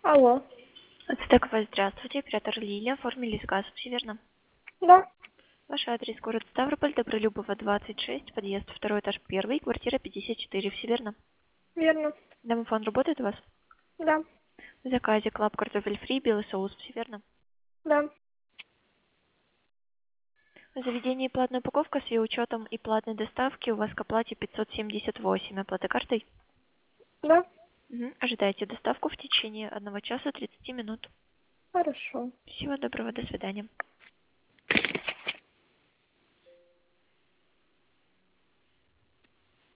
Алло. Ацтековая, здравствуйте. Оператор Лилия. Оформили заказ, все верно? Да, Ваш адрес: город Ставрополь, Добролюбова, 26, подъезд, второй этаж, первый, квартира 54, все верно? верно. Домофон работает у вас? Да, В заказе клаб картофель фри, белый соус, все верно? да, В заведении платная упаковка с ее учетом и платной доставки у вас к оплате 578. Оплата картой? да. Ожидайте доставку в течение 1 часа 30 минут. Хорошо. Всего доброго, до свидания.